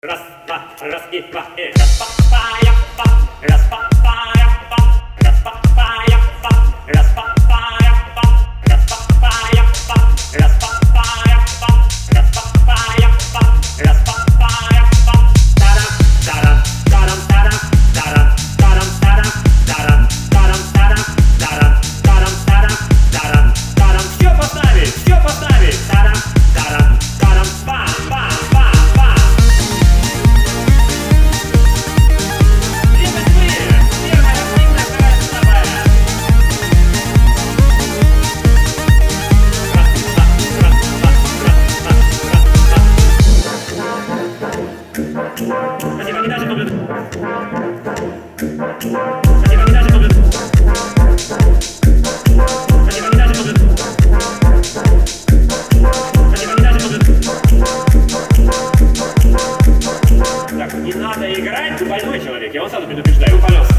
Раз, два, раз и два, и раз, па, па, я, па, раз, па, па, я, па, раз, па, па, я, па, раз, па, па, я, па, раз, па, па, я, па, раз, па, па, я, па, раз, па, па, я, па, раз, па, па, я, па. Тарам, тарам, тарам, тарам, тарам, тарам, тарам, тарам, тарам, тарам, тарам, тарам, тарам, тарам. Все поставить, все поставить. Тарам, тарам, тарам, па, па, па, па. Спасибо, не даже топлю. Спасибо, не даже топлю. Спасибо, не даже топлю. Спасибо, не даже топлю. Так, не надо играть, ты больной человек, я вас сразу предупреждаю, пожалуйста.